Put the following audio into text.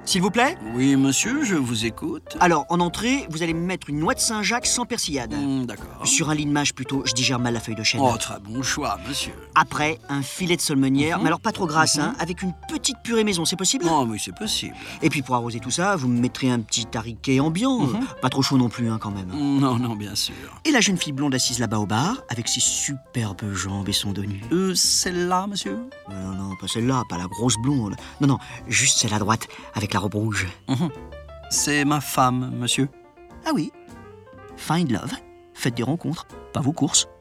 S'il vous plaît? Oui, monsieur, je vous écoute. Alors, en entrée, vous allez me mettre une noix de Saint-Jacques sans persillade. D'accord. Sur un lit de mâche plutôt, je digère mal la feuille de chêne. Oh, très bon choix, monsieur. Après, un filet de saulmenière, mais alors pas trop grasse, hein, avec une petite purée maison, c'est possible? Oh, oui, c'est possible. Et puis pour arroser tout ça, vous me mettrez un petit tariquet ambiant. Pas trop chaud non plus, hein, quand même. Non, non, bien sûr. Et la jeune fille blonde assise là-bas au bar, avec ses superbes jambes et son dos nu. Celle-là, monsieur? Non, pas celle-là, pas la grosse blonde. Non, juste celle à droite, avec la robe rouge. C'est ma femme, monsieur. Ah oui. Find love. Faites des rencontres, pas vos courses.